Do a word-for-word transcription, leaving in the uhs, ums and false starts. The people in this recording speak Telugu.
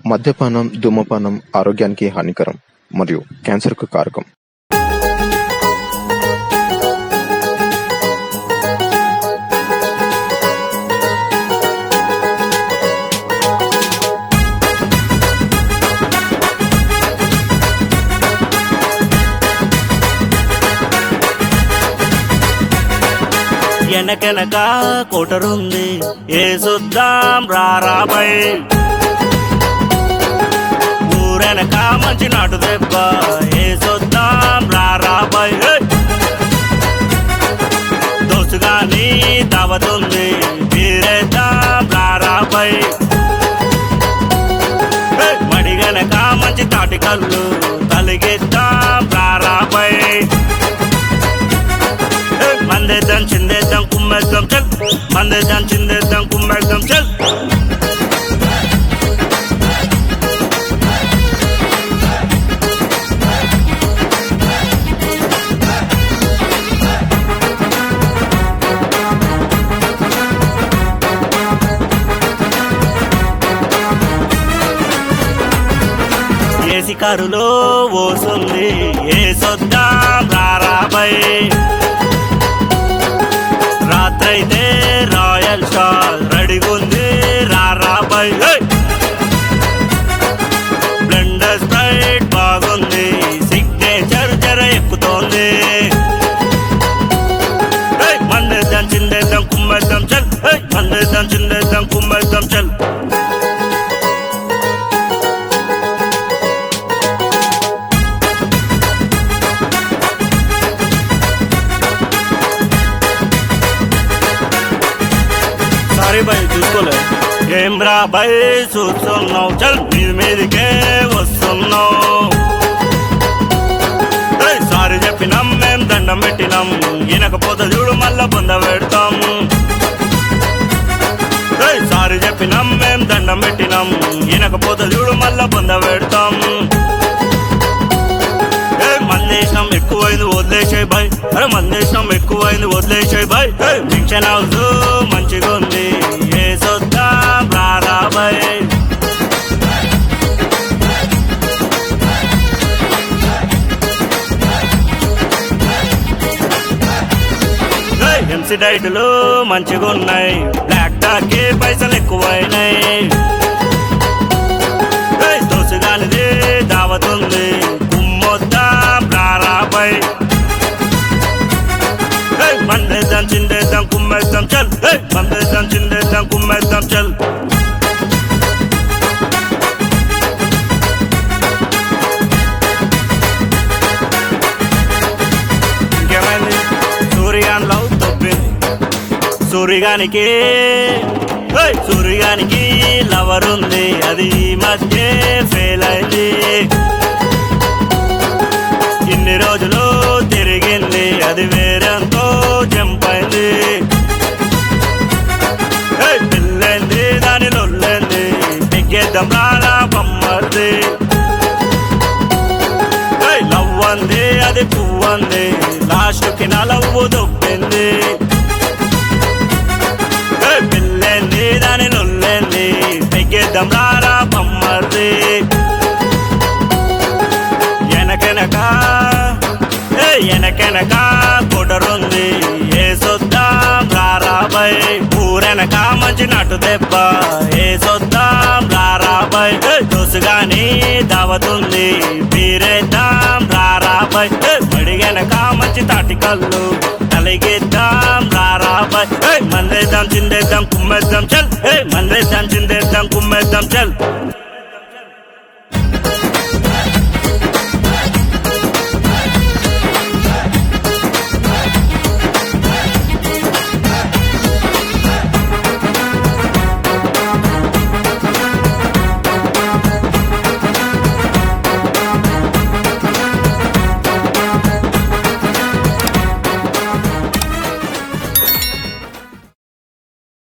మద్యపానం, ధూమపానం ఆరోగ్యానికి హానికరం మరియు క్యాన్సర్కు కారకం. ఎనకెనక కోటరుంది ఏసుద్దాం రారాబై, ఊరెనక మంచి నాటు దెబ్బ ఏసుద్దాం రారాబై, దోసుగాని దావతుంది తీరేద్దాం రారాబై, మడిగనక మంచి తాటి కళ్ళు తలిగిద్దాం రారాబై, మందేద్దాం చిందేద్దాం కుమ్మేద్దాం చల్, మందేద్దాం చిందేద్దాం కుమ్మేద్దాం చల్. ఏసి కారులో ఓసుంది ఏసొద్దాం రారాబై, రాత్రైతే రాయల్ స్టార్ రెడీగుంది రారాబై, బ్లెండర్ స్ప్రైట్ బాగుంది సిగ్నేచర్ జర ఎక్కుతోంది, మందేద్దాం చిందేద్దాం కుమ్మేద్దాం చల్, మందేద్దాం చిందేద్దాం కుమ్మేద్దాం చల్. సారీ భయ్ చూసుకోలే, ఏం రా భయ్ చూస్తున్నావు, చల్ మీద మీదికే వస్తున్నావు, సారీ చెప్పినాం మేం దండం పెట్టినాం, వినకపోతే చూడు మళ్ళా బొంద పెడతాం, సారీ చెప్పినాం మేం దండం పెట్టినాం, వినకపోతే చూడు మళ్ళా బొంద పెడతాం. మందేశం ఎక్కువైంది వదిలేసాయి బాయ్, అరే మందేశం ఎక్కువైంది వదిలేసాయి బాయ్, ఫంక్షన్ హౌస్ మంచిగా ఉంది ఏసొద్దాం రారాబై, ఎంసీ డైట్లు మంచిగా ఉన్నాయి, బ్లాక్ టాక్ పైసలు ఎక్కువైనాయి, దోసుగానిది దావతుంది కుమ్మొద్దాం రారాబై, మందేద్దాం చిందేద్దాం కుమ్మేద్దాం చల్, మందేద్దాం చిందేద్దాం కుమ్మేద్దాం చల్. ఇంకేమైంది సూర్యగాన్ లవ్ తప్పింది, సూర్యగానికి సూర్యగానికి లవర్ ఉంది అది మధ్య ఫెయిల్ అయింది, ఇన్ని రోజులు తిరిగింది అది వేరంతో జంప్ అయింది, పిల్లైంది దాని లొల్లింది ఎగ్గేద్దాం రారా బొమ్మది, లవ్ అంది అది పువ్వంది లాస్ట్ కి నా లవ్వు దొప్పింది, పిల్లైంది దాని లొల్లింది ఎగ్గేద్దాం రారా బొమ్మది, ఎనకెనక ఎనకెనక కొడరుంది ఏసొద్దాం రారాబై, ఊరెనక మంచి నాటు దెబ్బ ఏసొద్దాం రారాబై, దోసుగాని దావతుంది తీరేద్దాం రారాబై, మడిగెనక మంచి తాటి కళ్ళు తలిగిద్దాం రారాబై, మందేద్దాం చిందేద్దాం కుమ్మేద్దాం చల్, మందేద్దాం చిందేద్దాం కుమ్మేద్దాం చల్.